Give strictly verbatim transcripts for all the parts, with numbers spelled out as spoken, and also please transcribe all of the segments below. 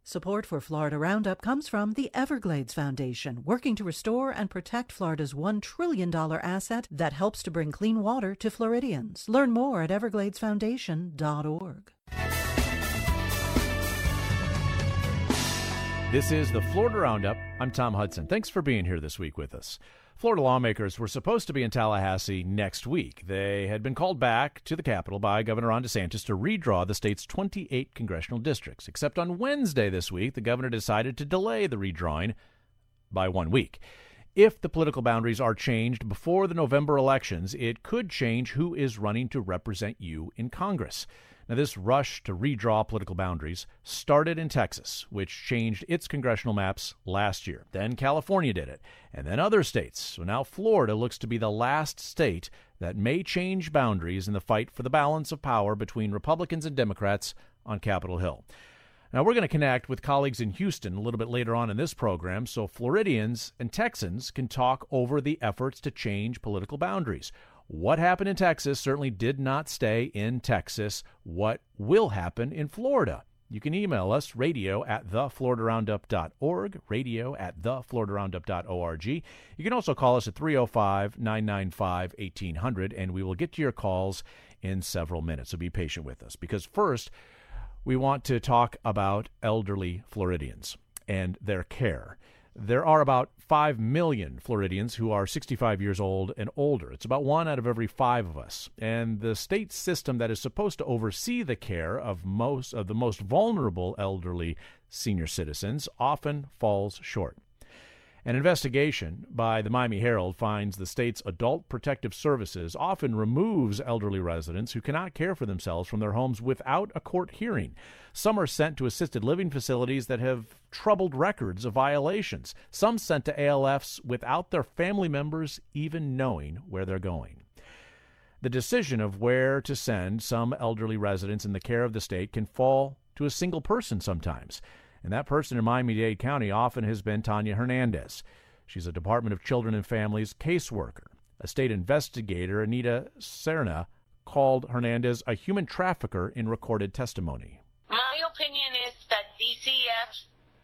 Support for Florida Roundup comes from the Everglades Foundation, working to restore and protect Florida's one trillion dollars asset that helps to bring clean water to Floridians. Learn more at everglades foundation dot org. This is the Florida Roundup. I'm Tom Hudson. Thanks for being here this week with us. Florida lawmakers were supposed to be in Tallahassee next week. They had been called back to the Capitol by Governor Ron DeSantis to redraw the state's twenty-eight congressional districts. Except on Wednesday this week, the governor decided to delay the redrawing by one week. If the political boundaries are changed before the November elections, it could change who is running to represent you in Congress. Now, this rush to redraw political boundaries started in Texas, which changed its congressional maps last year. Then California did it, and then other states. So now Florida looks to be the last state that may change boundaries in the fight for the balance of power between Republicans and Democrats on Capitol Hill. Now, we're going to connect with colleagues in Houston a little bit later on in this program so Floridians and Texans can talk over the efforts to change political boundaries. What happened in Texas certainly did not stay in Texas. What will happen in Florida? You can email us, radio at the florida roundup dot org, radio at the florida roundup dot org. You can also call us at three oh five, nine nine five, eighteen hundred, and we will get to your calls in several minutes. So be patient with us, because first, we want to talk about elderly Floridians and their care. There are about five million Floridians who are sixty-five years old and older. It's about one out of every five of us. And the state system that is supposed to oversee the care of most of the most vulnerable elderly senior citizens often falls short. An investigation by the Miami Herald finds the state's Adult Protective Services often removes elderly residents who cannot care for themselves from their homes without a court hearing. Some are sent to assisted living facilities that have troubled records of violations. Some sent to A L Fs without their family members even knowing where they're going. The decision of where to send some elderly residents in the care of the state can fall to a single person sometimes. And that person in Miami-Dade County often has been Tanya Hernandez. She's a Department of Children and Families caseworker. A state investigator, Anita Serna, called Hernandez a human trafficker in recorded testimony. My opinion is that D C F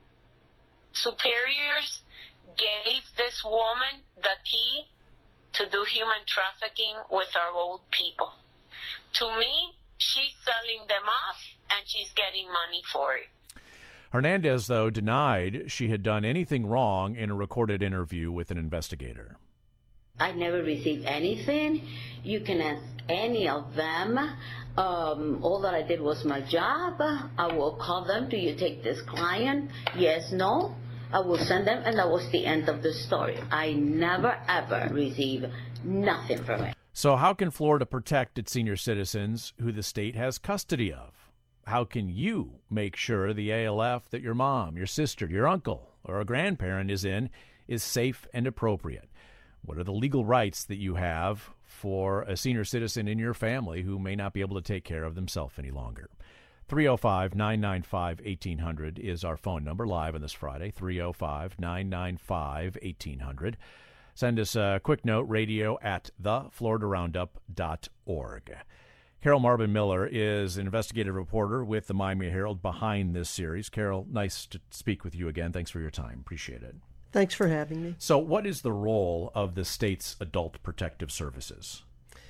superiors gave this woman the key to do human trafficking with our old people. To me, she's selling them off and she's getting money for it. Hernandez, though, denied she had done anything wrong in a recorded interview with an investigator. I never received anything. You can ask any of them. Um, all that I did was my job. I will call them. Do you take this client? Yes, no. I will send them, and that was the end of the story. I never, ever received nothing from it. So how can Florida protect its senior citizens who the state has custody of? How can you make sure the A L F that your mom, your sister, your uncle, or a grandparent is in is safe and appropriate? What are the legal rights that you have for a senior citizen in your family who may not be able to take care of themselves any longer? three oh five, nine nine five, eighteen hundred is our phone number live on this Friday, three oh five, nine nine five, eighteen hundred. Send us a quick note, radio at the florida roundup dot org. Carol Marvin Miller is an investigative reporter with the Miami Herald behind this series. Carol, nice to speak with you again. Thanks for your time. Appreciate it. Thanks for having me. So what is the role of the state's Adult Protective Services?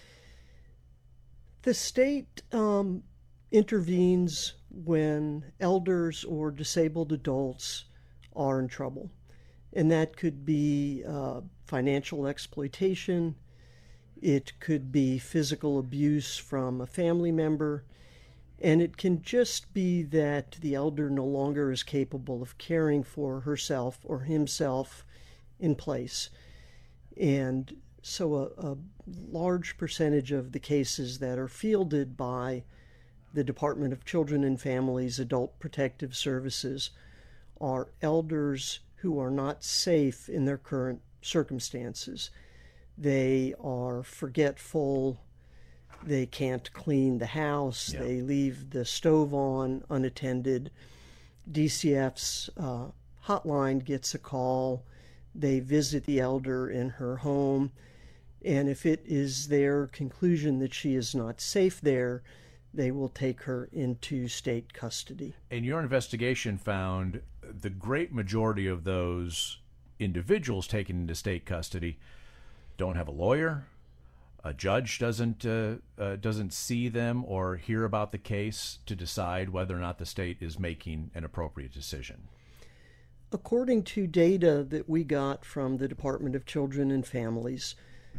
The state um, intervenes when elders or disabled adults are in trouble. And that could be uh, financial exploitation. It could be physical abuse from a family member, and it can just be that the elder no longer is capable of caring for herself or himself in place. And so a, a large percentage of the cases that are fielded by the Department of Children and Families Adult Protective Services are elders who are not safe in their current circumstances. They are forgetful, they can't clean the house, yeah. They leave the stove on unattended. D C F's uh, hotline gets a call, they visit the elder in her home, and if it is their conclusion that she is not safe there, they will take her into state custody. And your investigation found the great majority of those individuals taken into state custody don't have a lawyer. A judge doesn't uh, uh, doesn't see them or hear about the case to decide whether or not the state is making an appropriate decision. According to data that we got from the Department of Children and Families,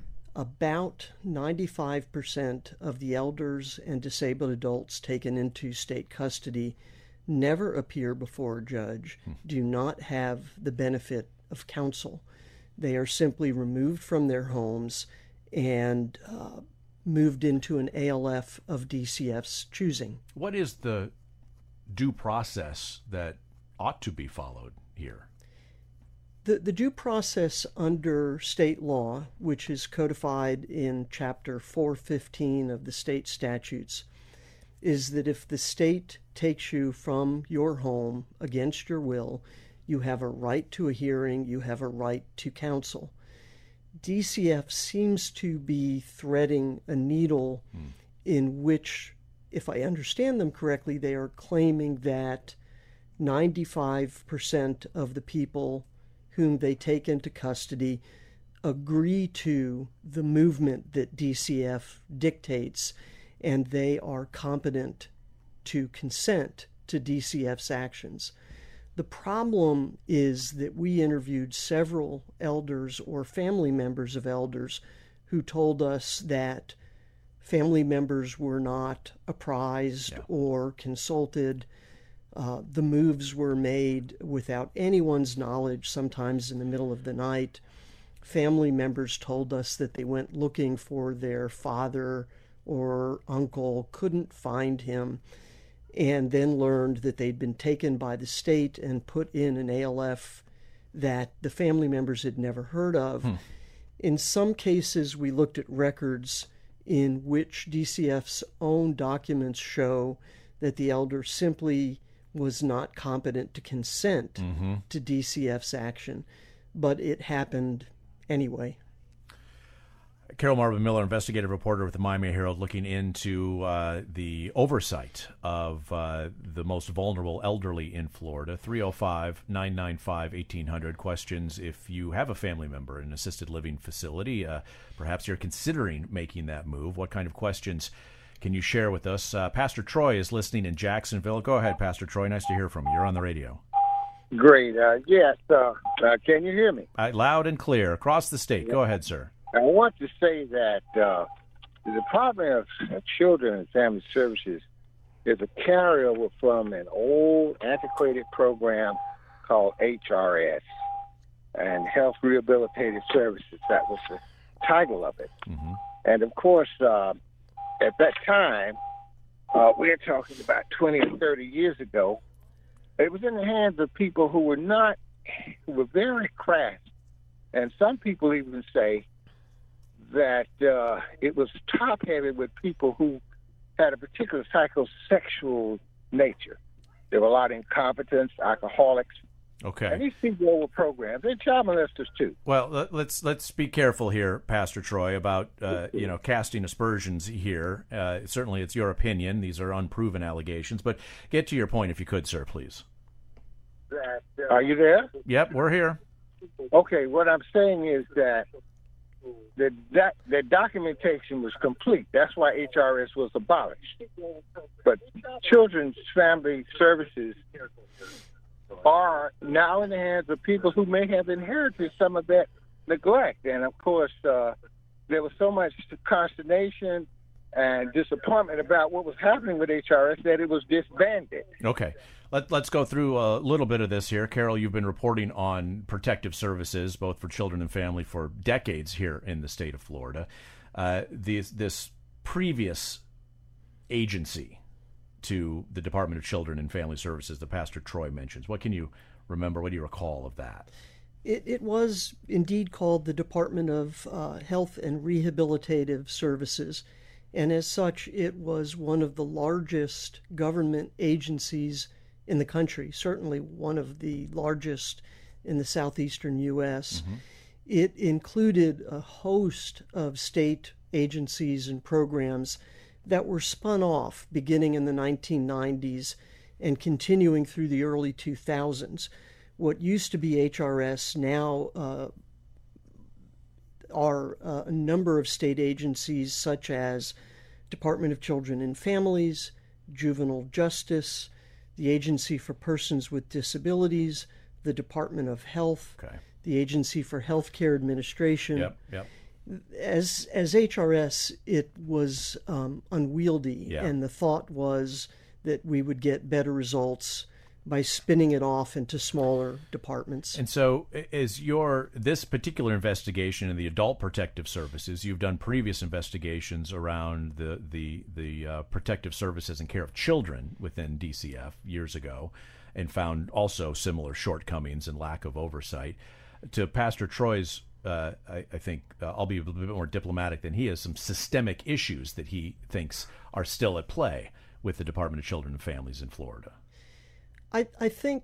about ninety-five percent of the elders and disabled adults taken into state custody never appear before a judge, hmm. do not have the benefit of counsel. They are simply removed from their homes and uh, moved into an A L F of D C F's choosing. What is the due process that ought to be followed here? The, the due process under state law, which is codified in Chapter four fifteen of the state statutes, is that if the state takes you from your home against your will, you have a right to a hearing, you have a right to counsel. D C F seems to be threading a needle hmm. in which, if I understand them correctly, they are claiming that ninety-five percent of the people whom they take into custody agree to the movement that D C F dictates, and they are competent to consent to D C F's actions. The problem is that we interviewed several elders or family members of elders who told us that family members were not apprised yeah. or consulted. Uh, the moves were made without anyone's knowledge, sometimes in the middle of the night. Family members told us that they went looking for their father or uncle, couldn't find him, and then learned that they'd been taken by the state and put in an A L F that the family members had never heard of. Hmm. In some cases, we looked at records in which D C F's own documents show that the elder simply was not competent to consent mm-hmm. to D C F's action, but it happened anyway. Carol Marvin Miller, investigative reporter with the Miami Herald, looking into uh, the oversight of uh, the most vulnerable elderly in Florida. three oh five, nine nine five, eighteen hundred. Questions if you have a family member in an assisted living facility. Uh, perhaps you're considering making that move. What kind of questions can you share with us? Uh, Pastor Troy is listening in Jacksonville. Go ahead, Pastor Troy. Nice to hear from you. You're on the radio. Great. Uh, yes. Uh, uh, can you hear me? Uh, loud and clear across the state. Go ahead, sir. I want to say that uh, the Department of Children and Family Services is a carryover from an old, antiquated program called H R S, and Health Rehabilitative Services. That was the title of it. Mm-hmm. And, of course, uh, at that time, uh, we're talking about twenty or thirty years ago, it was in the hands of people who were not, who were very crass. And some people even say that uh, it was top-heavy with people who had a particular psychosexual nature. There were a lot of incompetence, alcoholics. Okay. And these people were programs. And child molesters, too. Well, let's let's be careful here, Pastor Troy, about uh, you know casting aspersions here. Uh, certainly, it's your opinion. These are unproven allegations. But get to your point, if you could, sir, please. Are you there? Yep, we're here. Okay, what I'm saying is that the doc- the documentation was complete. That's why H R S was abolished. But Children's Family Services are now in the hands of people who may have inherited some of that neglect. And, of course, uh, there was so much consternation and disappointment about what was happening with H R S that it was disbanded. Okay. Let, let's go through a little bit of this here. Carol, you've been reporting on protective services, both for children and family, for decades here in the state of Florida. Uh, this, this previous agency to the Department of Children and Family Services that Pastor Troy mentions, what can you remember? What do you recall of that? It, it was indeed called the Department of uh, Health and Rehabilitative Services, and as such, it was one of the largest government agencies in the country, certainly one of the largest in the southeastern U S. Mm-hmm. It included a host of state agencies and programs that were spun off beginning in the nineteen nineties and continuing through the early two thousands. What used to be H R S now uh, are uh, a number of state agencies such as Department of Children and Families, Juvenile Justice, the Agency for Persons with Disabilities, the Department of Health, okay. the Agency for Healthcare Administration. Yep, yep. As as H R S, it was um, unwieldy, yeah. and the thought was that we would get better results by spinning it off into smaller departments. And so is your this particular investigation in the Adult Protective Services, you've done previous investigations around the the the uh, protective services and care of children within D C F years ago, and found also similar shortcomings and lack of oversight. To Pastor Troy's Uh, I, I think uh, I'll be a little bit more diplomatic than he is, some systemic issues that he thinks are still at play with the Department of Children and Families in Florida. I, I think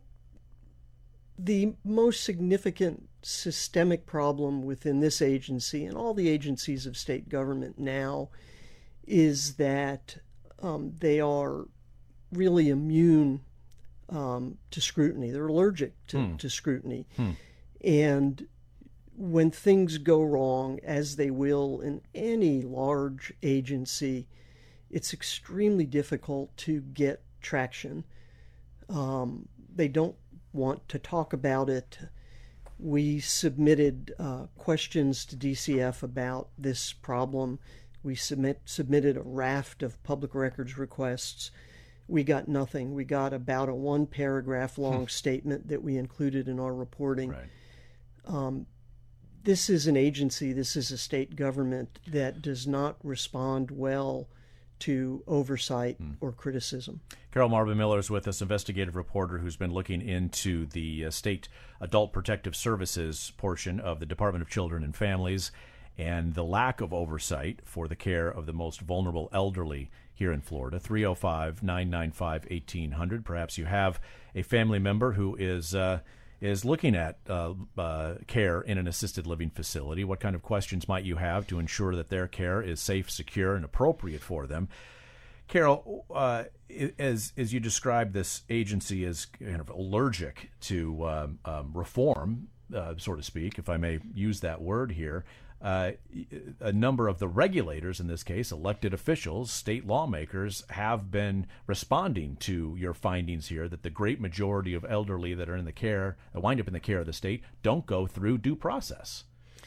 the most significant systemic problem within this agency and all the agencies of state government now is that um, they are really immune um, to scrutiny. They're allergic to, hmm. to scrutiny. Hmm. And when things go wrong, as they will in any large agency, it's extremely difficult to get traction. Um, they don't want to talk about it. We submitted uh, questions to D C F about this problem. We submit, submitted a raft of public records requests. We got nothing. We got about a one-paragraph long statement that we included in our reporting. Right. Um, This is an agency, this is a state government that does not respond well to oversight mm. or criticism. Carol Marvin Miller is with us, investigative reporter who's been looking into the uh, state adult protective services portion of the Department of Children and Families and the lack of oversight for the care of the most vulnerable elderly here in Florida. three oh five, nine nine five, eighteen hundred. Perhaps you have a family member who is uh, is looking at uh, uh, care in an assisted living facility. What kind of questions might you have to ensure that their care is safe, secure, and appropriate for them? Carol, uh, as as you describe this agency as kind of allergic to um, um, reform, uh, so to speak, if I may use that word here, uh, a number of the regulators, in this case, elected officials, state lawmakers, have been responding to your findings here that the great majority of elderly that are in the care, that wind up in the care of the state, don't go through due process.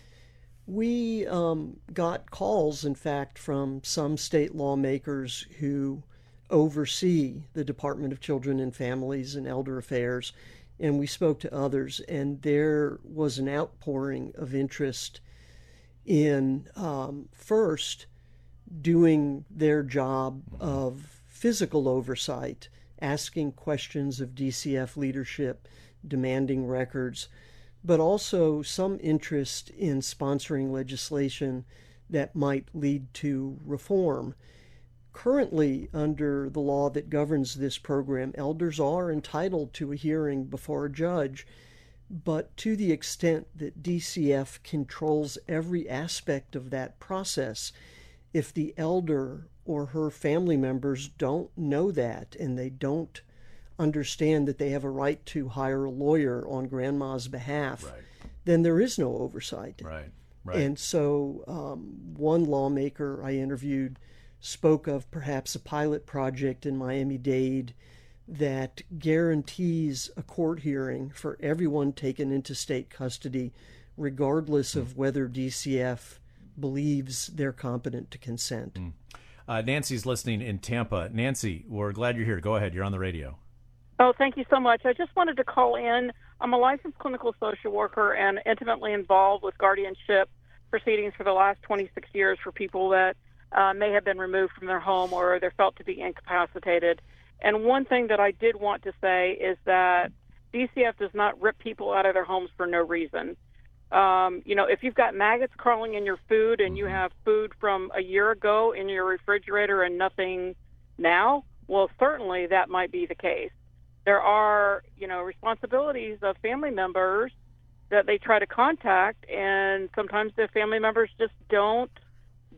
We um, got calls, in fact, from some state lawmakers who oversee the Department of Children and Families and Elder Affairs, and we spoke to others, and there was an outpouring of interest in um, first doing their job of physical oversight, asking questions of D C F leadership, demanding records, but also some interest in sponsoring legislation that might lead to reform. Currently, under the law that governs this program, elders are entitled to a hearing before a judge, but to the extent that D C F controls every aspect of that process, if the elder or her family members don't know that and they don't understand that they have a right to hire a lawyer on grandma's behalf, right. then there is no oversight. Right, right. And so um, one lawmaker I interviewed spoke of perhaps a pilot project in Miami-Dade that guarantees a court hearing for everyone taken into state custody, regardless of whether D C F believes they're competent to consent. Mm. Uh, Nancy's listening in Tampa. Nancy, we're glad you're here. Go ahead. You're on the radio. Oh, thank you so much. I just wanted to call in. I'm a licensed clinical social worker and intimately involved with guardianship proceedings for the last twenty-six years for people that uh, may have been removed from their home or they're felt to be incapacitated. And one thing that I did want to say is that D C F does not rip people out of their homes for no reason. Um, you know, if you've got maggots crawling in your food and you have food from a year ago in your refrigerator and nothing now, well, certainly that might be the case. There are, you know, responsibilities of family members that they try to contact, and sometimes the family members just don't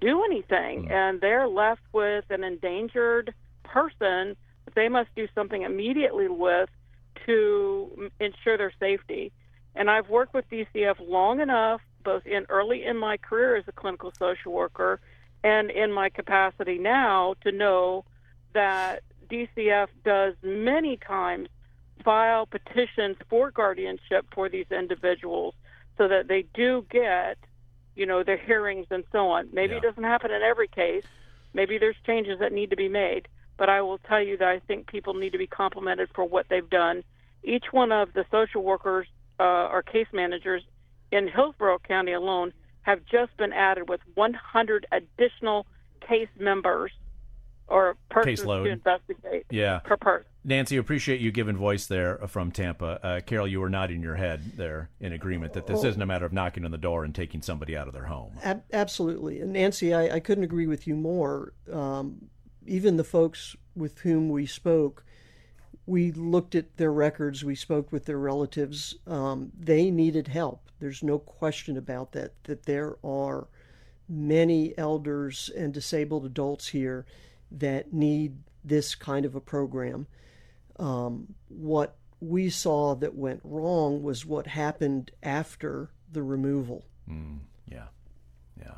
do anything, mm. and they're left with an endangered person that they must do something immediately with to ensure their safety. And I've worked with D C F long enough, both in early in my career as a clinical social worker and in my capacity now, to know that D C F does many times file petitions for guardianship for these individuals so that they do get, you know, their hearings and so on. Maybe yeah. it doesn't happen in every case. Maybe there's changes that need to be made. But I will tell you that I think people need to be complimented for what they've done. Each one of the social workers uh, or case managers in Hillsborough County alone have just been added with one hundred additional case members or persons Caseload. to investigate yeah. per person. Nancy, appreciate you giving voice there from Tampa. Uh, Carol, you were nodding your head there in agreement that this well, isn't a matter of knocking on the door and taking somebody out of their home. Ab- absolutely. And Nancy, I, I couldn't agree with you more. Um, even the folks with whom we spoke, we looked at their records, we spoke with their relatives. Um, they needed help. There's no question about that, that there are many elders and disabled adults here that need this kind of a program. Um, what we saw that went wrong was what happened after the removal. Mm, yeah, yeah.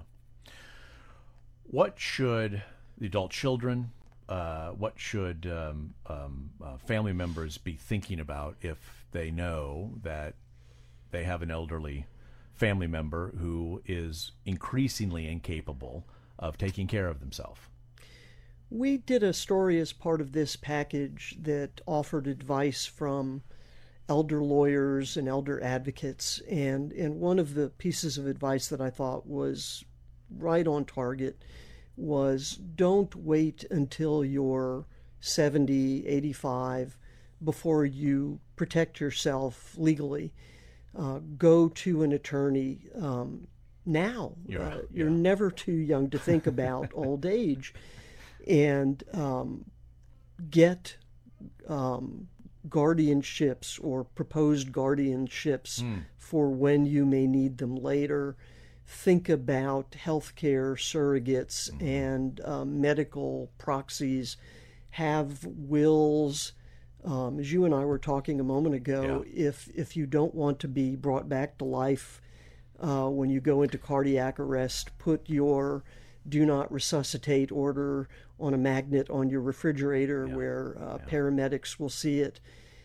What should the adult children, uh, what should um, um, uh, family members be thinking about if they know that they have an elderly family member who is increasingly incapable of taking care of themselves? We did a story as part of this package that offered advice from elder lawyers and elder advocates. And, and one of the pieces of advice that I thought was right on target was don't wait until you're seventy, eighty-five before you protect yourself legally. Uh, go to an attorney um, now. You're, uh, you're yeah. never too young to think about old age. And um, get um, guardianships or proposed guardianships mm. for when you may need them later. Think about healthcare surrogates mm-hmm. and uh, medical proxies. Have wills. Um, as you and I were talking a moment ago, yeah. if if you don't want to be brought back to life uh, when you go into cardiac arrest, put your do not resuscitate order on a magnet on your refrigerator yeah. where uh, yeah. paramedics will see it.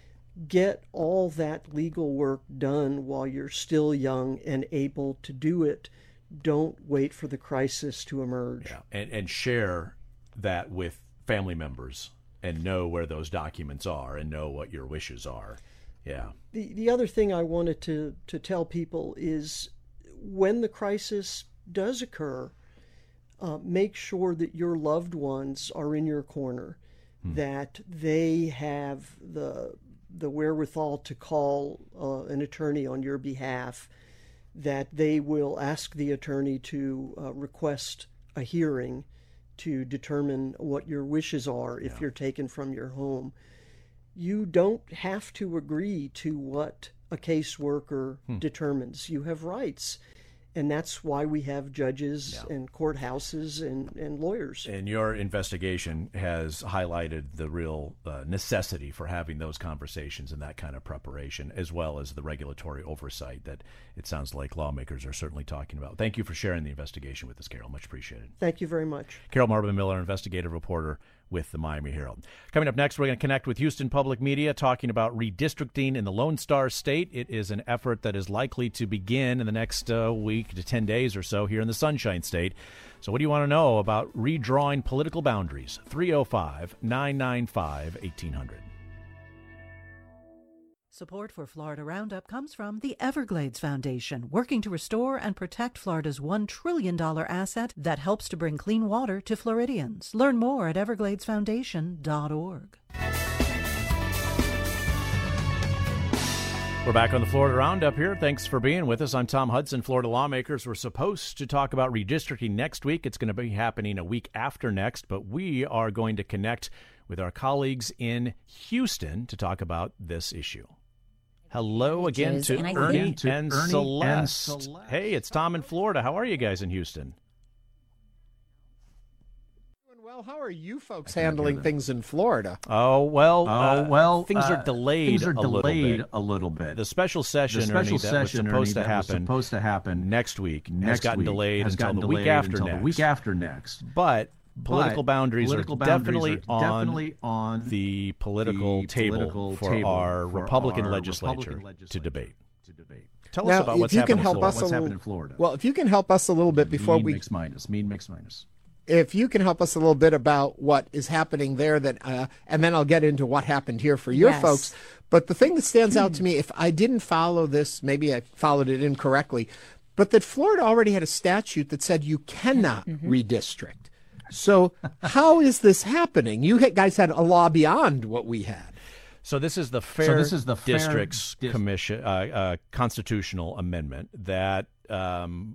Get all that legal work done while you're still young and able to do it. Don't wait for the crisis to emerge. Yeah. And, and share that with family members and know where those documents are and know what your wishes are. Yeah. The, the other thing I wanted to, to tell people is when the crisis does occur, Uh, make sure that your loved ones are in your corner, hmm. that they have the the wherewithal to call uh, an attorney on your behalf, that they will ask the attorney to uh, request a hearing to determine what your wishes are if yeah. you're taken from your home. You don't have to agree to what a caseworker hmm. determines. You have rights. And that's why we have judges yeah. and courthouses and, and lawyers. And your investigation has highlighted the real uh, necessity for having those conversations and that kind of preparation, as well as the regulatory oversight that it sounds like lawmakers are certainly talking about. Thank you for sharing the investigation with us, Carol. Much appreciated. Thank you very much. Carol Marvin-Miller, investigative reporter with the Miami Herald. Coming up next, we're going to connect with Houston Public Media talking about redistricting in the Lone Star State. It is an effort that is likely to begin in the next uh, week to ten days or so here in the Sunshine State. So what do you want to know about redrawing political boundaries? three oh five, nine nine five, eighteen hundred. Support for Florida Roundup comes from the Everglades Foundation, working to restore and protect Florida's one trillion dollars asset that helps to bring clean water to Floridians. Learn more at everglades foundation dot org. We're back on the Florida Roundup here. Thanks for being with us. I'm Tom Hudson. Florida lawmakers were supposed to talk about redistricting next week. It's going to be happening a week after next, but we are going to connect with our colleagues in Houston to talk about this issue. Hello again to and Ernie, and, and, Ernie Celeste. and Celeste. Hey, it's Tom in Florida. How are you guys in Houston? Mel, how are you folks handling things in Florida? Oh, well, oh, uh, well things uh, are delayed, things are a, delayed little bit. a little bit. The special session, the special Ernie, session that was supposed, Ernie, to, that was happen supposed to happen next week next has gotten week delayed has until gotten the delayed week after until next. the week after next. But political but boundaries political are boundaries definitely, are on, definitely on the political the table political for table our for Republican our legislature Republican legislature to debate. To debate. Tell now, us about what's you happening can help in Florida. us a What's little, happened in Florida? Well, if you can help us a little bit before mean we mix minus mean mix minus. If you can help us a little bit about what is happening there, that uh, and then I'll get into what happened here for your Yes. folks. But the thing that stands out to me, if I didn't follow this, maybe I followed it incorrectly, but that Florida already had a statute that said you cannot Mm-hmm. redistrict. So how is this happening? You guys had a law beyond what we had. So this is the Fair So this is the Fair Districts Dis- Commission uh, uh, constitutional amendment that um,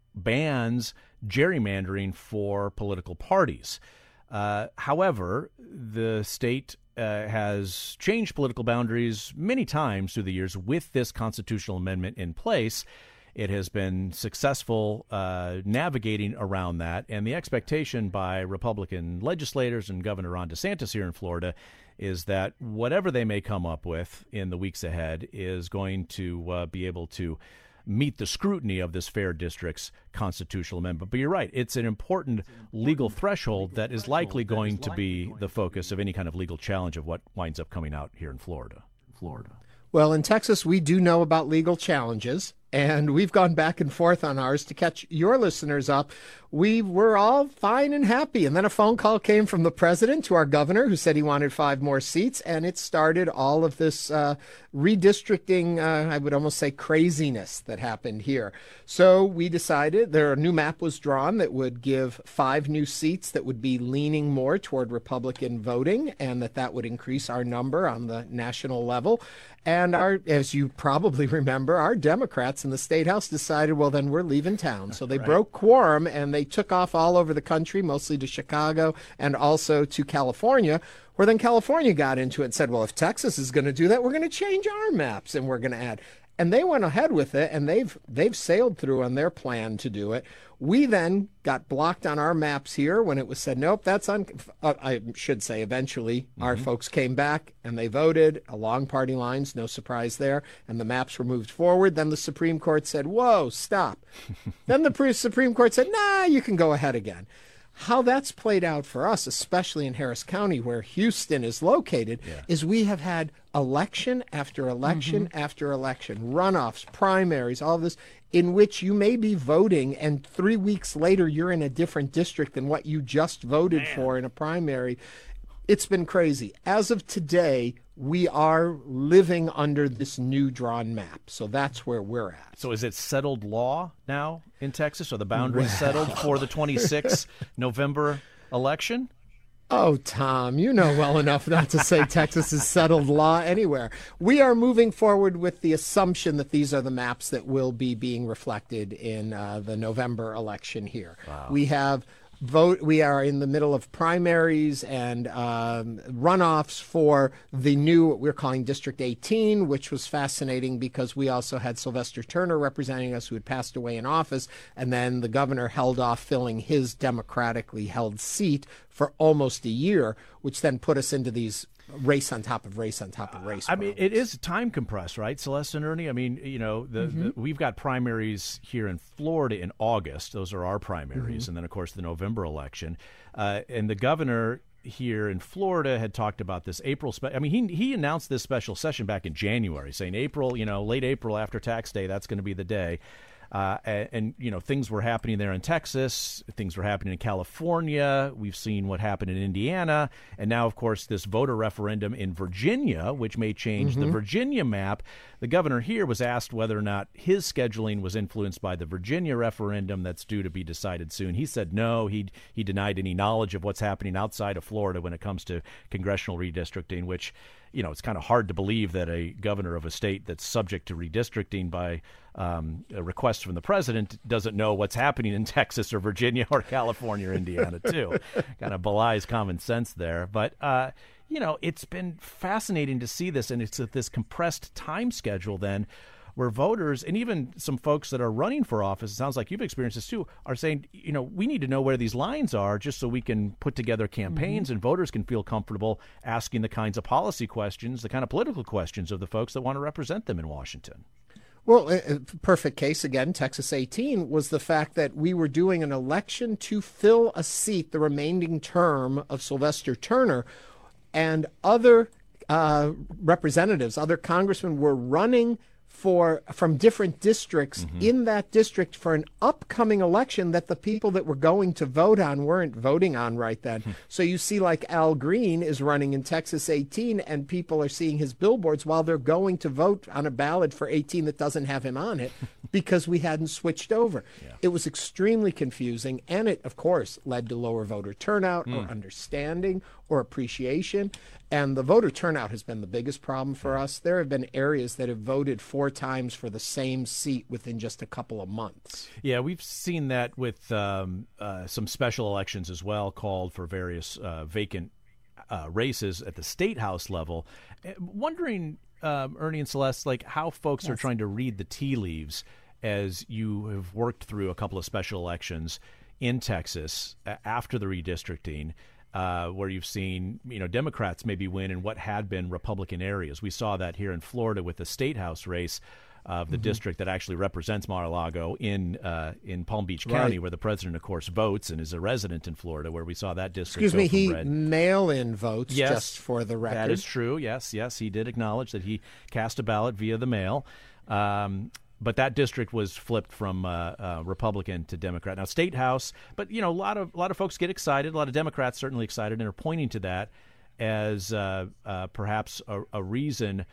bans gerrymandering for political parties. Uh, however, the state uh, has changed political boundaries many times through the years with this constitutional amendment in place. It has been successful uh, navigating around that, and the expectation by Republican legislators and Governor Ron DeSantis here in Florida is that whatever they may come up with in the weeks ahead is going to uh, be able to meet the scrutiny of this Fair Districts constitutional amendment. But you're right, it's an important legal threshold that is likely going to be the focus of any kind of legal challenge of what winds up coming out here in Florida. Florida. Well, in Texas, we do know about legal challenges, and we've gone back and forth on ours to catch your listeners up. We were all fine and happy, and then a phone call came from the president to our governor, who said he wanted five more seats, and it started all of this uh, redistricting, uh, I would almost say craziness that happened here. So we decided there a new map was drawn that would give five new seats that would be leaning more toward Republican voting, and that that would increase our number on the national level. And our, as you probably remember, our Democrats in the State House decided, well, then we're leaving town. So they right. broke quorum, and they took off all over the country, mostly to Chicago and also to California, where then California got into it and said, well, if Texas is going to do that, we're going to change our maps and we're going to add. And they went ahead with it, and they've they've sailed through on their plan to do it. We then got blocked on our maps here when it was said, nope, that's un. Uh, I should say eventually mm-hmm. our folks came back and they voted along party lines, no surprise there, and the maps were moved forward. Then the Supreme Court said, whoa, stop. Then the Supreme Court said, nah, you can go ahead again. How that's played out for us, especially in Harris County, where Houston is located, yeah. is we have had election after election mm-hmm. after election, runoffs, primaries, all of this, in which you may be voting, and three weeks later you're in a different district than what you just voted Man. for in a primary. It's been crazy. As of today, we are living under this new drawn map. So that's where we're at. So is it settled law now in Texas? Are the boundaries well. settled for the twenty-sixth November election? Oh, Tom, you know well enough not to say Texas is settled law anywhere. We are moving forward with the assumption that these are the maps that will be being reflected in uh, the November election here. Wow. We have vote. We are in the middle of primaries and um, runoffs for the new, what we're calling District eighteen, which was fascinating because we also had Sylvester Turner representing us, who had passed away in office, and then the governor held off filling his democratically held seat for almost a year, which then put us into these race on top of race on top of race. I mean, it is time compressed, right, Celeste and Ernie? I mean, you know, the, mm-hmm. the, we've got primaries here in Florida in August. Those are our primaries. Mm-hmm. And then, of course, the November election. Uh, and the governor here in Florida had talked about this April. Spe- I mean, he he announced this special session back in January, saying April, you know, late April after tax day, that's going to be the day. Uh, and, and, you know, things were happening there in Texas. Things were happening in California. We've seen what happened in Indiana. And now, of course, this voter referendum in Virginia, which may change mm-hmm. the Virginia map. The governor here was asked whether or not his scheduling was influenced by the Virginia referendum that's due to be decided soon. He said no. He he denied any knowledge of what's happening outside of Florida when it comes to congressional redistricting, which, you know, it's kind of hard to believe that a governor of a state that's subject to redistricting by um, a request from the president doesn't know what's happening in Texas or Virginia or California or Indiana, too. Kind of belies common sense there. But, uh, you know, it's been fascinating to see this, and it's at this compressed time schedule then where voters and even some folks that are running for office, it sounds like you've experienced this too, are saying, you know, we need to know where these lines are just so we can put together campaigns mm-hmm. and voters can feel comfortable asking the kinds of policy questions, the kind of political questions of the folks that want to represent them in Washington. Well, a perfect case, again, Texas eighteen, was the fact that we were doing an election to fill a seat, the remaining term of Sylvester Turner, and other uh, representatives, other congressmen were running for from different districts mm-hmm. in that district for an upcoming election that the people that were going to vote on weren't voting on right then. Mm-hmm. So you see like Al Green is running in Texas eighteen and people are seeing his billboards while they're going to vote on a ballot for eighteen that doesn't have him on it because we hadn't switched over. Yeah. It was extremely confusing, and it, of course, led to lower voter turnout mm. or understanding or appreciation. And the voter turnout has been the biggest problem for us. There have been areas that have voted four times for the same seat within just a couple of months. Yeah, we've seen that with um, uh, some special elections as well, called for various uh, vacant uh, races at the state house level. Wondering, um, Ernie and Celeste, like how folks yes. are trying to read the tea leaves as you have worked through a couple of special elections in Texas after the redistricting. Uh, where you've seen, you know, Democrats maybe win in what had been Republican areas. We saw that here in Florida with the state house race of the mm-hmm. district that actually represents Mar-a-Lago in uh, in Palm Beach County, right. where the president, of course, votes and is a resident in Florida, where we saw that district Excuse go me, from he red. mail-in votes, yes, just for the record. That is true, yes, yes. He did acknowledge that he cast a ballot via the mail. Um But that district was flipped from uh, uh, Republican to Democrat. Now, state house, but you know, a lot of a lot of folks get excited. A lot of Democrats certainly excited, and are pointing to that as uh, uh, perhaps a, a reason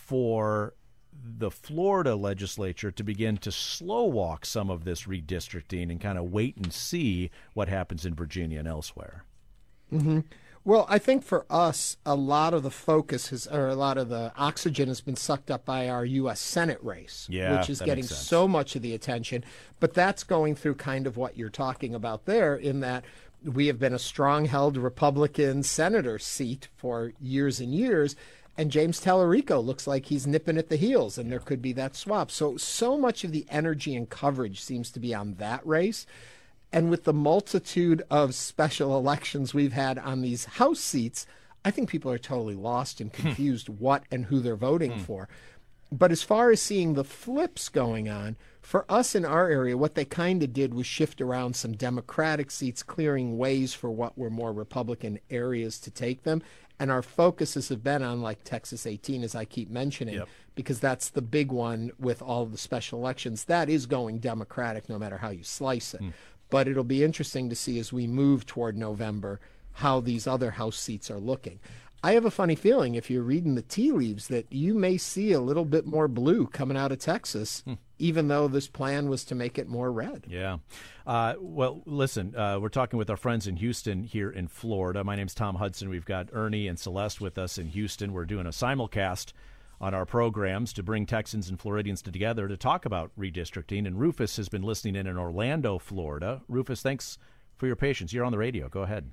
for the Florida legislature to begin to slow walk some of this redistricting and kind of wait and see what happens in Virginia and elsewhere. Mm-hmm. Well, I think for us, a lot of the focus has, or a lot of the oxygen has been sucked up by our U S Senate race, yeah, which is getting so much of the attention. But that's going through kind of what you're talking about there, in that we have been a strong-held Republican senator seat for years and years, and James Tallarico looks like he's nipping at the heels, and there could be that swap. So, so much of the energy and coverage seems to be on that race. And with the multitude of special elections we've had on these House seats, I think people are totally lost and confused what and who they're voting for. But as far as seeing the flips going on, for us in our area, what they kind of did was shift around some Democratic seats, clearing ways for what were more Republican areas to take them. And our focuses have been on, like, Texas eighteen, as I keep mentioning, yep. because that's the big one with all the special elections. That is going Democratic no matter how you slice it. Mm. But it'll be interesting to see as we move toward November how these other House seats are looking. I have a funny feeling, if you're reading the tea leaves, that you may see a little bit more blue coming out of Texas, hmm. even though this plan was to make it more red. Yeah. Uh, well, listen, uh, we're talking with our friends in Houston here in Florida. My name's Tom Hudson. We've got Ernie and Celeste with us in Houston. We're doing a simulcast on our programs to bring Texans and Floridians together to talk about redistricting. And Rufus has been listening in in Orlando, Florida. Rufus, thanks for your patience. You're on the radio. Go ahead.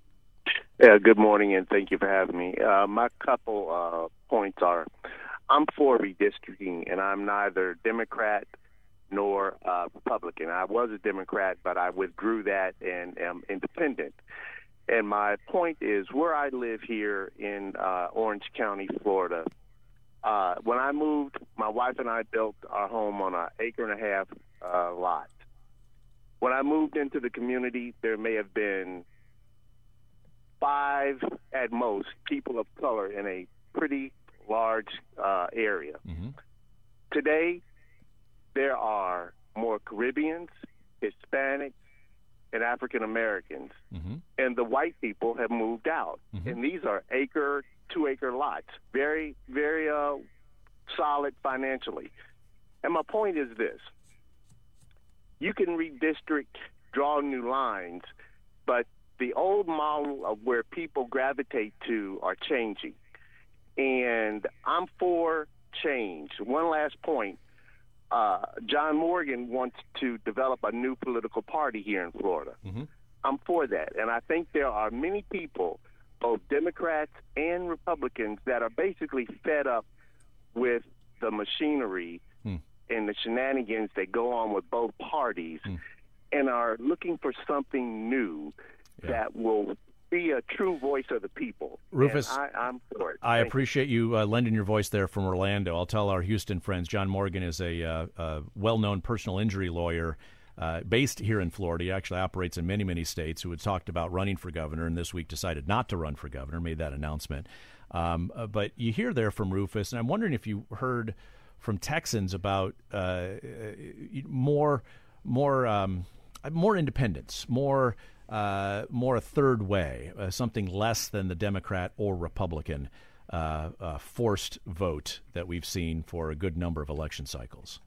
Yeah, good morning, and thank you for having me. Uh, my couple uh, points are, I'm for redistricting, and I'm neither Democrat nor uh, Republican. I was a Democrat, but I withdrew that and am independent. And my point is, where I live here in uh, Orange County, Florida, Uh, when I moved, my wife and I built our home on an acre and a half uh, lot. When I moved into the community, there may have been five at most people of color in a pretty large uh, area. Mm-hmm. Today, there are more Caribbeans, Hispanics, and African Americans, mm-hmm. and the white people have moved out. Mm-hmm. And these are acre two-acre lots, very, very uh, solid financially. And my point is this. You can redistrict, draw new lines, but the old model of where people gravitate to are changing. And I'm for change. One last point. Uh, John Morgan wants to develop a new political party here in Florida. Mm-hmm. I'm for that. And I think there are many people, both Democrats and Republicans, that are basically fed up with the machinery hmm. and the shenanigans that go on with both parties hmm. and are looking for something new yeah. that will be a true voice of the people. Rufus, I, I'm for it. I Thank appreciate you, you uh, lending your voice there from Orlando. I'll tell our Houston friends, John Morgan is a, uh, a well-known personal injury lawyer uh, based here in Florida. He actually operates in many, many states, who had talked about running for governor and this week decided not to run for governor, made that announcement. Um, uh, but you hear there from Rufus, and I'm wondering if you heard from Texans about uh, more, more, um, more independence, more Uh, more a third way, uh, something less than the Democrat or Republican uh, uh, forced vote that we've seen for a good number of election cycles.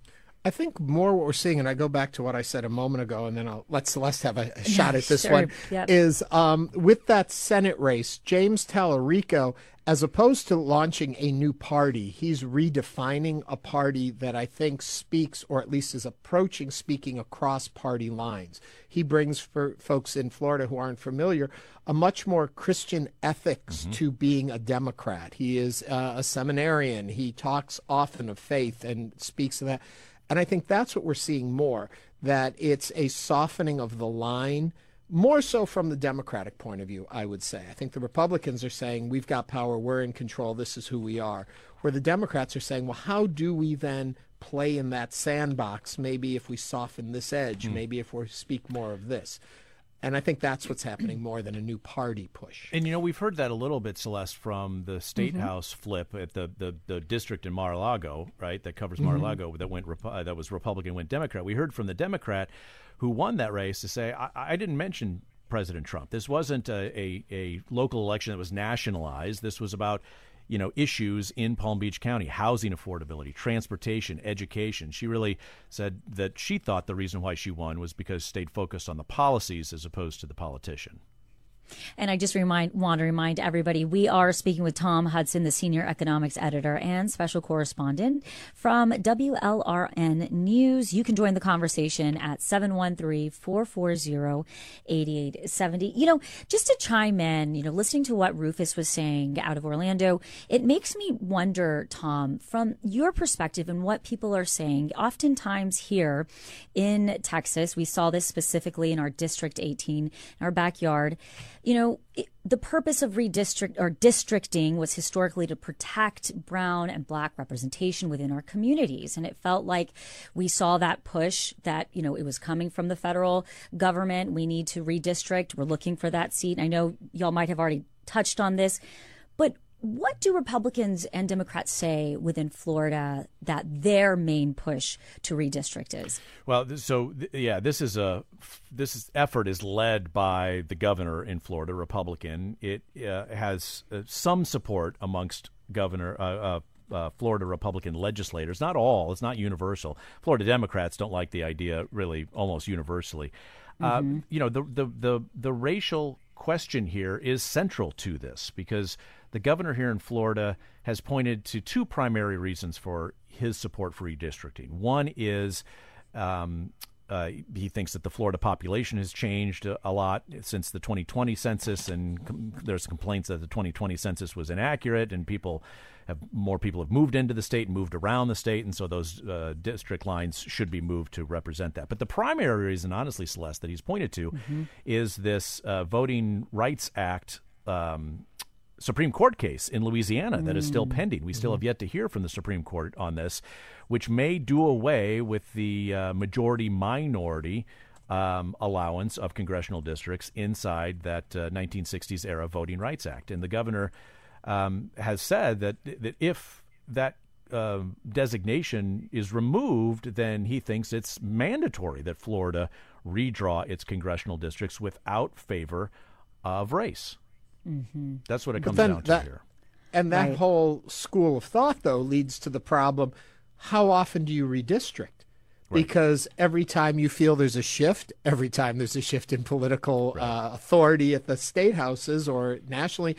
I think more what we're seeing, and I go back to what I said a moment ago, and then I'll let Celeste have a, a shot yeah, at this sure. one, yep. is um, with that Senate race, James Tallarico, as opposed to launching a new party, he's redefining a party that I think speaks, or at least is approaching speaking across party lines. He brings, for folks in Florida who aren't familiar, a much more Christian ethics mm-hmm. to being a Democrat. He is uh, a seminarian. He talks often of faith and speaks of that. And I think that's what we're seeing more, that it's a softening of the line, more so from the Democratic point of view, I would say. I think the Republicans are saying, we've got power, we're in control, this is who we are. Where the Democrats are saying, well, how do we then play in that sandbox, maybe if we soften this edge, mm. maybe if we speak more of this. And I think that's what's happening more than a new party push. And, you know, we've heard that a little bit, Celeste, from the State mm-hmm. House flip at the, the, the district in Mar-a-Lago, right, that covers mm-hmm. Mar-a-Lago, that went uh, that was Republican, went Democrat. We heard from the Democrat who won that race to say, I, I didn't mention President Trump. This wasn't a, a, a local election that was nationalized. This was about, you know, issues in Palm Beach County, housing affordability, transportation, education. She really said that she thought the reason why she won was because stayed focused on the policies as opposed to the politician. And I just remind, want to remind everybody, we are speaking with Tom Hudson, the senior economics editor and special correspondent from W L R N News. You can join the conversation at seven one three, four four zero, eight eight seven zero. You know, just to chime in, you know, listening to what Rufus was saying out of Orlando, it makes me wonder, Tom, from your perspective and what people are saying. Oftentimes here in Texas, we saw this specifically in our District eighteen, in our backyard. You know, it, the purpose of redistrict or districting was historically to protect brown and black representation within our communities. And it felt like we saw that push that, you know, it was coming from the federal government. We need to redistrict. We're looking for that seat. I know y'all might have already touched on this, but what do Republicans and Democrats say within Florida that their main push to redistrict is? Well, so yeah, this is a this is, effort is led by the governor in Florida, Republican. It uh, has uh, some support amongst governor. Uh, uh, Uh, Florida Republican legislators, not all, it's not universal. Florida Democrats don't like the idea really almost universally. Mm-hmm. Uh, you know, the, the, the, the racial question here is central to this because the governor here in Florida has pointed to two primary reasons for his support for redistricting. One is um, uh, he thinks that the Florida population has changed a, a lot since the twenty twenty census, and com- there's complaints that the twenty twenty census was inaccurate, and people have more people have moved into the state and moved around the state, and so those uh, district lines should be moved to represent that. But the primary reason, honestly, Celeste, that he's pointed to mm-hmm. is this uh, Voting Rights Act um, Supreme Court case in Louisiana that is still pending. We still have yet to hear from the Supreme Court on this, which may do away with the uh, majority-minority um, allowance of congressional districts inside that uh, nineteen sixties era Voting Rights Act. And the governor um, has said that, that if that uh, designation is removed, then he thinks it's mandatory that Florida redraw its congressional districts without favor of race. Mm-hmm. That's what it comes down to that, here. And that right. whole school of thought, though, leads to the problem, how often do you redistrict? Right. Because every time you feel there's a shift, every time there's a shift in political right. uh, authority at the state houses or nationally,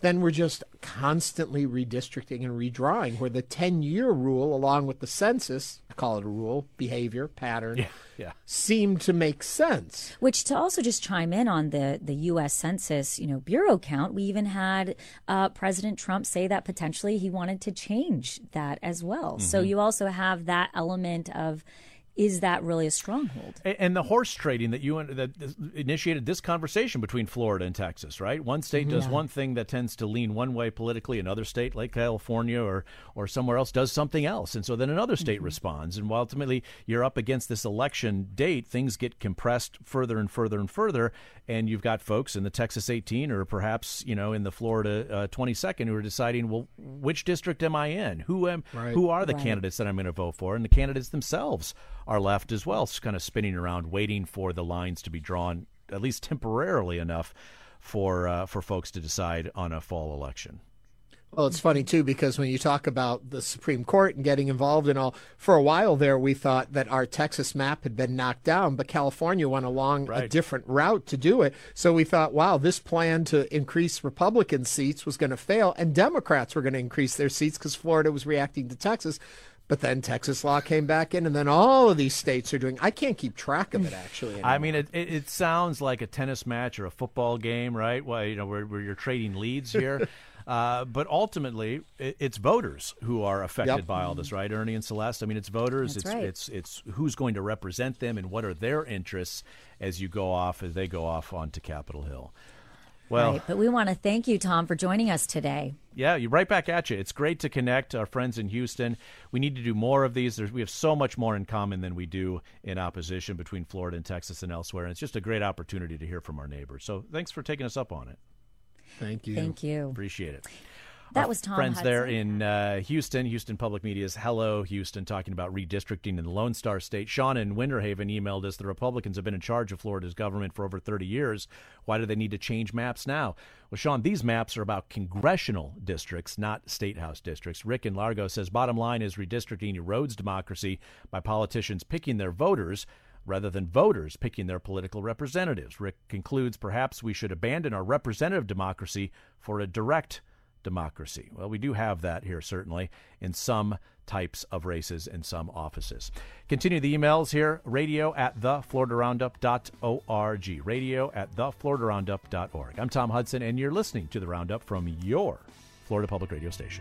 then we're just constantly redistricting and redrawing, where the ten-year rule, along with the census, I call it a rule, behavior, pattern, yeah, yeah. seemed to make sense. Which, to also just chime in on the, the U S Census, you know, Bureau count, we even had uh, President Trump say that potentially he wanted to change that as well. Mm-hmm. So you also have that element of, is that really a stronghold? And the horse trading that you that initiated this conversation between Florida and Texas, right? One state does Yeah. one thing that tends to lean one way politically. Another state, like California or or somewhere else, does something else. And so then another state mm-hmm. responds. And while ultimately you're up against this election date, things get compressed further and further and further. And you've got folks in the Texas eighteen or perhaps, you know, in the Florida uh, twenty-second who are deciding, well, which district am I in? Who am? Right. Who are the Right. candidates that I'm going to vote for? And the candidates themselves are left as well, kind of spinning around, waiting for the lines to be drawn, at least temporarily enough, for uh, for folks to decide on a fall election. Well, it's funny, too, because when you talk about the Supreme Court and getting involved and all, for a while there, we thought that our Texas map had been knocked down, but California went along Right. a different route to do it. So we thought, wow, this plan to increase Republican seats was going to fail, and Democrats were going to increase their seats because Florida was reacting to Texas. But then Texas law came back in, and then all of these states are doing. I can't keep track of it, actually. Anymore. I mean, it, it it sounds like a tennis match or a football game, right? Well, you know, where, where you're trading leads here. uh, but ultimately, it, it's voters who are affected Yep. by all this, right, Ernie and Celeste? I mean, it's voters. That's it's right. it's it's who's going to represent them and what are their interests as you go off as they go off onto Capitol Hill. Well, Right. But we want to thank you, Tom, for joining us today. yeah, you're right back at you. It's great to connect our friends in Houston. We need to do more of these. There's, we have so much more in common than we do in opposition between Florida and Texas and elsewhere. And it's just a great opportunity to hear from our neighbors. So thanks for taking us up on it. Thank you. Thank you. Appreciate it. That Our was Tom friends there Hudson. in uh, Houston, Houston Public Media's Hello Houston, talking about redistricting in the Lone Star State. Sean in Winter Haven emailed us, the Republicans have been in charge of Florida's government for over thirty years. Why do they need to change maps now? Well, Sean, these maps are about congressional districts, not state house districts. Rick in Largo says, bottom line is redistricting erodes democracy by politicians picking their voters rather than voters picking their political representatives. Rick concludes, perhaps we should abandon our representative democracy for a direct democracy. Well, we do have that here, certainly, in some types of races and some offices. Continue the emails here, radio at the florida roundup dot org, radio at the florida roundup dot org. I'm Tom Hudson, and you're listening to the Roundup from your Florida Public Radio station.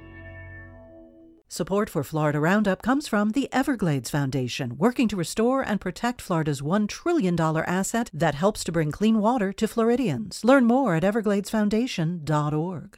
Support for Florida Roundup comes from the Everglades Foundation, working to restore and protect Florida's one trillion dollars asset that helps to bring clean water to Floridians. Learn more at everglades foundation dot org.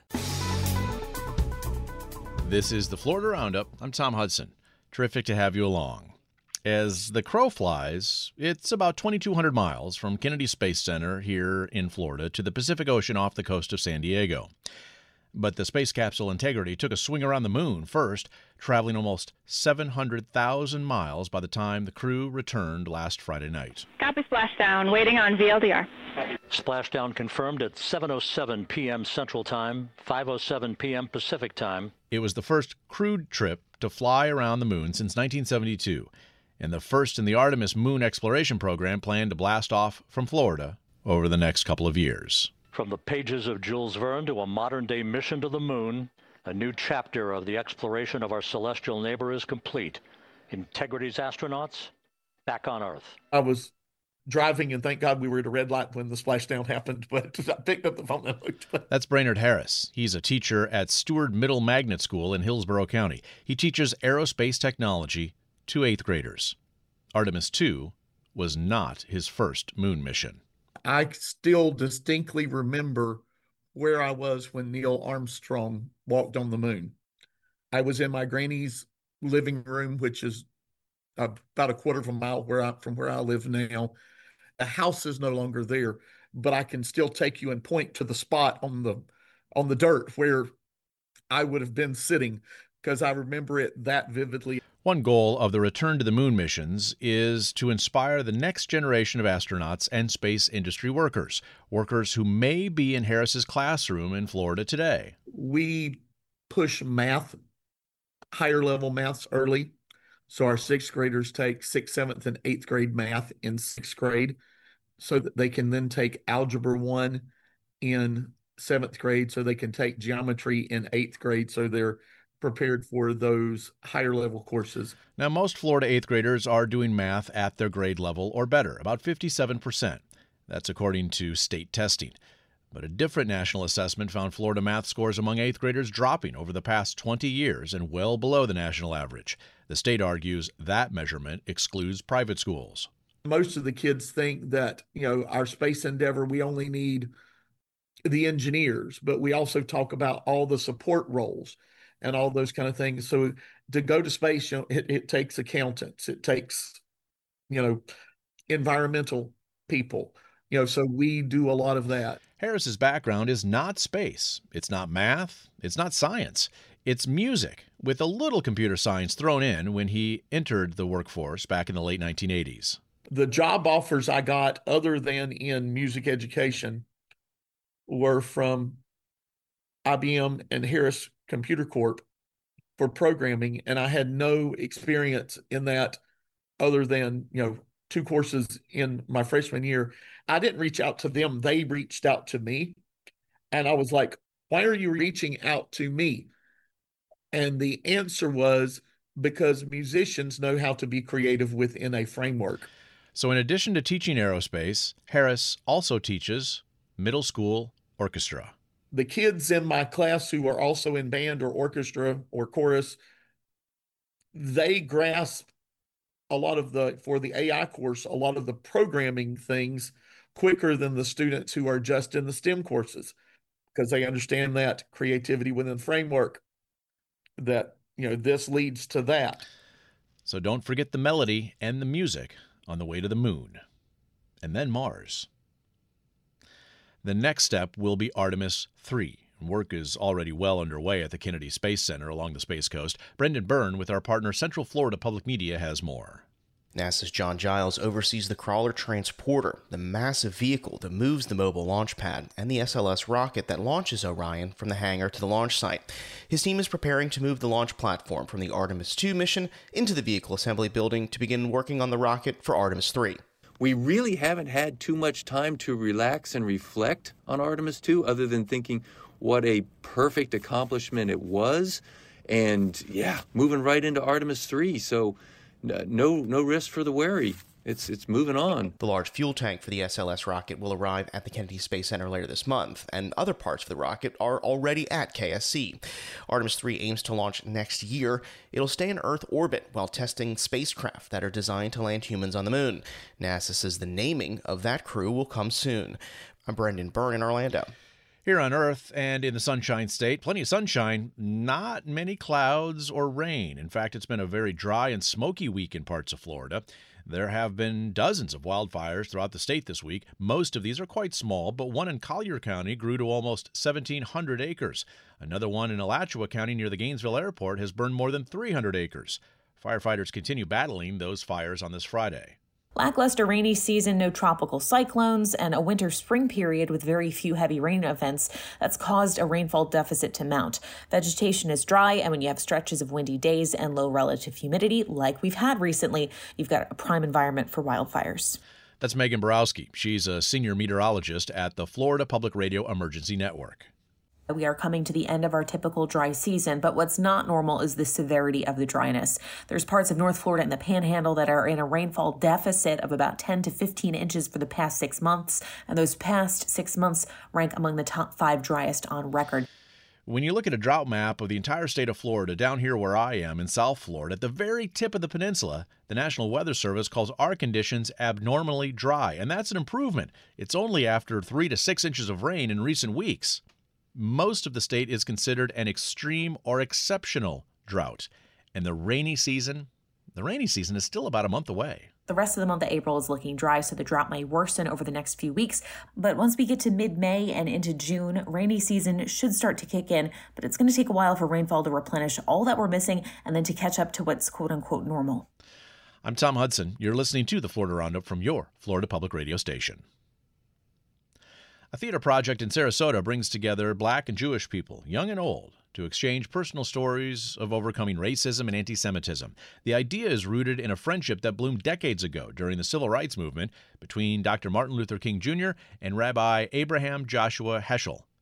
This is the Florida Roundup. I'm Tom Hudson. Terrific to have you along. As the crow flies, it's about twenty-two hundred miles from Kennedy Space Center here in Florida to the Pacific Ocean off the coast of San Diego. But the space capsule Integrity took a swing around the moon first, traveling almost seven hundred thousand miles by the time the crew returned last Friday night. Copy splashdown, waiting on V L D R. Splashdown confirmed at seven oh seven p.m. Central Time, five oh seven p.m. Pacific Time. It was the first crewed trip to fly around the moon since nineteen seventy-two, and the first in the Artemis moon exploration program planned to blast off from Florida over the next couple of years. From the pages of Jules Verne to a modern-day mission to the moon, a new chapter of the exploration of our celestial neighbor is complete. Integrity's astronauts back on Earth. I was driving, and thank God we were at a red light when the splashdown happened, but I picked up the phone and looked. That's Brainerd Harris. He's a teacher at Stewart Middle Magnet School in Hillsborough County. He teaches aerospace technology to eighth graders. Artemis two was not his first moon mission. I still distinctly remember where I was when Neil Armstrong walked on the moon. I was in my granny's living room, which is about a quarter of a mile where I, from where I live now. The house is no longer there, but I can still take you and point to the spot on the on the dirt where I would have been sitting, because I remember it that vividly. One goal of the return to the moon missions is to inspire the next generation of astronauts and space industry workers, workers who may be in Harris's classroom in Florida today. We push math, higher level maths early. So our sixth graders take sixth, seventh, and eighth grade math in sixth grade so that they can then take Algebra one in seventh grade so they can take geometry in eighth grade so they're prepared for those higher level courses. Now, most Florida eighth graders are doing math at their grade level or better, about fifty-seven percent. That's according to state testing. But a different national assessment found Florida math scores among eighth graders dropping over the past twenty years and well below the national average. The state argues that measurement excludes private schools. Most of the kids think that, you know, our space endeavor, we only need the engineers, but we also talk about all the support roles and all those kind of things. So to go to space, you know, it, it takes accountants, it takes, you know, environmental people, you know, so we do a lot of that. Harris's background is not space. It's not math. It's not science. It's music, with a little computer science thrown in when he entered the workforce back in the late nineteen eighties. The job offers I got other than in music education were from I B M and Harris Computer Corp for programming, and I had no experience in that other than, you know, two courses in my freshman year. I didn't reach out to them. They reached out to me, and I was like, why are you reaching out to me? And the answer was because musicians know how to be creative within a framework. So in addition to teaching aerospace, Harris also teaches middle school orchestra. The kids in my class who are also in band or orchestra or chorus, they grasp a lot of the, for the A I course, a lot of the programming things quicker than the students who are just in the STEM courses, because they understand that creativity within framework, that, you know, this leads to that. So don't forget the melody and the music on the way to the moon, and then Mars. The next step will be Artemis three. Work is already well underway at the Kennedy Space Center along the Space Coast. Brendan Byrne with our partner Central Florida Public Media has more. NASA's John Giles oversees the Crawler Transporter, the massive vehicle that moves the mobile launch pad, and the S L S rocket that launches Orion from the hangar to the launch site. His team is preparing to move the launch platform from the Artemis two mission into the vehicle assembly building to begin working on the rocket for Artemis three. We really haven't had too much time to relax and reflect on Artemis two, other than thinking what a perfect accomplishment it was. And yeah, moving right into Artemis three. So no no risk for the wary. It's it's moving on. The large fuel tank for the S L S rocket will arrive at the Kennedy Space Center later this month, and other parts of the rocket are already at K S C. Artemis three aims to launch next year. It'll stay in Earth orbit while testing spacecraft that are designed to land humans on the moon. NASA says the naming of that crew will come soon. I'm Brendan Byrne in Orlando. Here on Earth and in the Sunshine State, plenty of sunshine, not many clouds or rain. In fact, it's been a very dry and smoky week in parts of Florida. There have been dozens of wildfires throughout the state this week. Most of these are quite small, but one in Collier County grew to almost seventeen hundred acres. Another one in Alachua County near the Gainesville Airport has burned more than three hundred acres. Firefighters continue battling those fires on this Friday. Lackluster rainy season, no tropical cyclones, and a winter-spring period with very few heavy rain events that's caused a rainfall deficit to mount. Vegetation is dry, and when you have stretches of windy days and low relative humidity like we've had recently, you've got a prime environment for wildfires. That's Megan Borowski. She's a senior meteorologist at the Florida Public Radio Emergency Network. We are coming to the end of our typical dry season, but what's not normal is the severity of the dryness. There's parts of North Florida and the Panhandle that are in a rainfall deficit of about ten to fifteen inches for the past six months, and those past six months rank among the top five driest on record. When you look at a drought map of the entire state of Florida, down here where I am in South Florida, at the very tip of the peninsula, the National Weather Service calls our conditions abnormally dry, and that's an improvement. It's only after three to six inches of rain in recent weeks. Most of the state is considered an extreme or exceptional drought. And the rainy season, the rainy season is still about a month away. The rest of the month of April is looking dry, so the drought may worsen over the next few weeks. But once we get to mid-May and into June, rainy season should start to kick in. But it's going to take a while for rainfall to replenish all that we're missing and then to catch up to what's quote-unquote normal. I'm Tom Hudson. You're listening to the Florida Roundup from your Florida Public Radio station. A theater project in Sarasota brings together Black and Jewish people, young and old, to exchange personal stories of overcoming racism and anti-Semitism. The idea is rooted in a friendship that bloomed decades ago during the Civil Rights Movement between Doctor Martin Luther King Junior and Rabbi Abraham Joshua Heschel.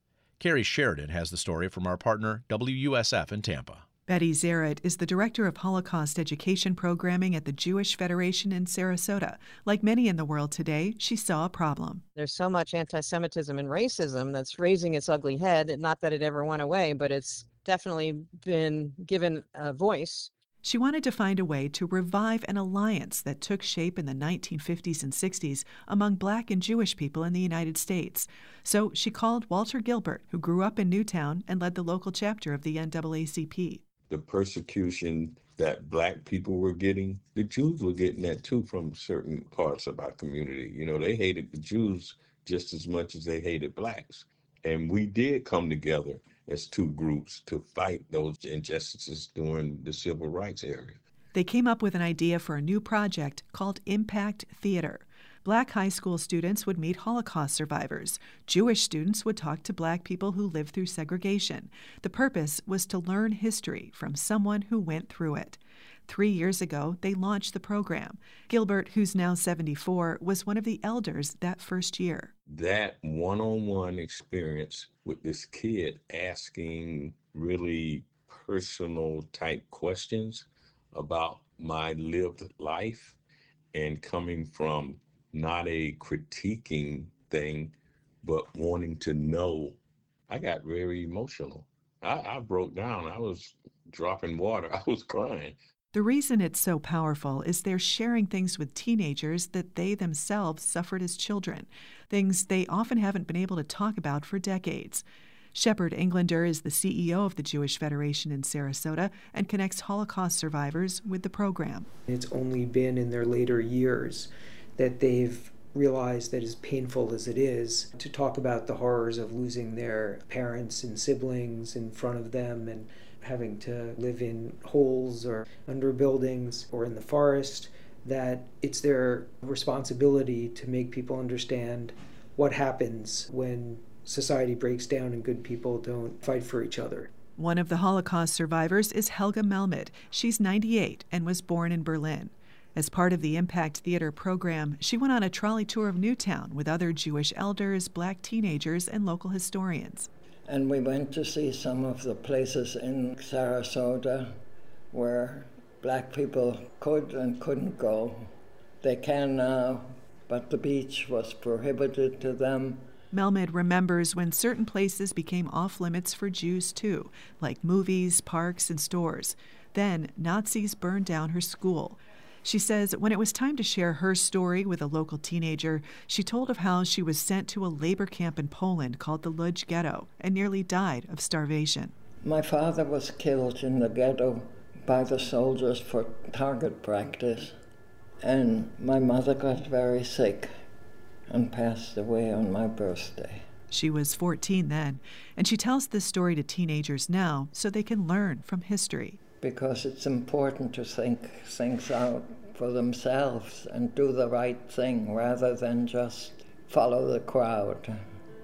Carrie Sheridan has the story from our partner W U S F in Tampa. Betty Zaret is the director of Holocaust education programming at the Jewish Federation in Sarasota. Like many in the world today, she saw a problem. There's so much anti-Semitism and racism that's raising its ugly head. Not that it ever went away, but it's definitely been given a voice. She wanted to find a way to revive an alliance that took shape in the nineteen fifties and sixties among Black and Jewish people in the United States. So she called Walter Gilbert, who grew up in Newtown and led the local chapter of the N double A C P. The persecution that Black people were getting, the Jews were getting that too from certain parts of our community. You know, they hated the Jews just as much as they hated Blacks. And we did come together as two groups to fight those injustices during the civil rights era. They came up with an idea for a new project called Impact Theater. Black high school students would meet Holocaust survivors. Jewish students would talk to Black people who lived through segregation. The purpose was to learn history from someone who went through it. Three years ago, they launched the program. Gilbert, who's now seventy-four, was one of the elders that first year. That one-on-one experience with this kid asking really personal type questions about my lived life and coming from not a critiquing thing, but wanting to know, I got very emotional. I, I broke down. I was dropping water. I was crying. The reason it's so powerful is they're sharing things with teenagers that they themselves suffered as children, things they often haven't been able to talk about for decades. Shepard Englander is the C E O of the Jewish Federation in Sarasota and connects Holocaust survivors with the program. It's only been in their later years that they've realized that as painful as it is to talk about the horrors of losing their parents and siblings in front of them and having to live in holes or under buildings or in the forest, that it's their responsibility to make people understand what happens when society breaks down and good people don't fight for each other. One of the Holocaust survivors is Helga Melmed. She's ninety-eight and was born in Berlin. As part of the Impact Theater program, she went on a trolley tour of Newtown with other Jewish elders, Black teenagers, and local historians. And we went to see some of the places in Sarasota where Black people could and couldn't go. They can now, but the beach was prohibited to them. Melmed remembers when certain places became off-limits for Jews, too, like movies, parks, and stores. Then Nazis burned down her school. She says when it was time to share her story with a local teenager, she told of how she was sent to a labor camp in Poland called the Lodz Ghetto and nearly died of starvation. My father was killed in the ghetto by the soldiers for target practice, and my mother got very sick and passed away on my birthday. She was fourteen then, and she tells this story to teenagers now so they can learn from history. Because it's important to think things out for themselves and do the right thing rather than just follow the crowd.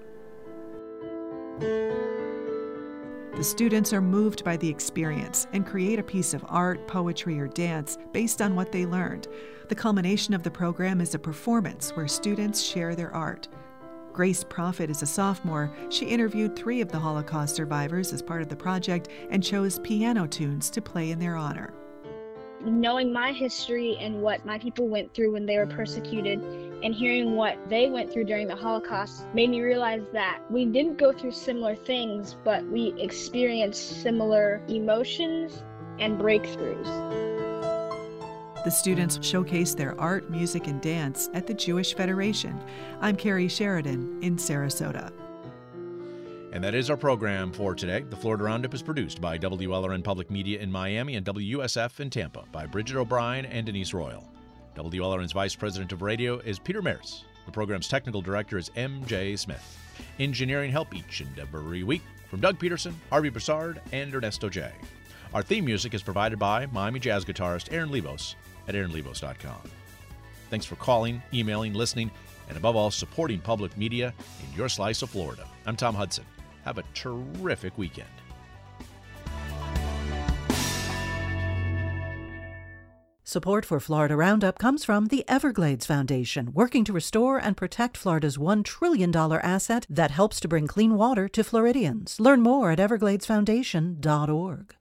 The students are moved by the experience and create a piece of art, poetry, or dance based on what they learned. The culmination of the program is a performance where students share their art. Grace Prophet is a sophomore. She interviewed three of the Holocaust survivors as part of the project and chose piano tunes to play in their honor. Knowing my history and what my people went through when they were persecuted and hearing what they went through during the Holocaust made me realize that we didn't go through similar things, but we experienced similar emotions and breakthroughs. The students showcase their art, music, and dance at the Jewish Federation. I'm Carrie Sheridan in Sarasota. And that is our program for today. The Florida Roundup is produced by W L R N Public Media in Miami and W U S F in Tampa by Bridget O'Brien and Denise Royal. W L R N's Vice President of Radio is Peter Maris. The program's technical director is M J Smith. Engineering help each and every week from Doug Peterson, Harvey Broussard, and Ernesto J. Our theme music is provided by Miami jazz guitarist Aaron Levos at aaron levos dot com. Thanks for calling, emailing, listening, and above all, supporting public media in your slice of Florida. I'm Tom Hudson. Have a terrific weekend. Support for Florida Roundup comes from the Everglades Foundation, working to restore and protect Florida's one trillion dollars asset that helps to bring clean water to Floridians. Learn more at everglades foundation dot org.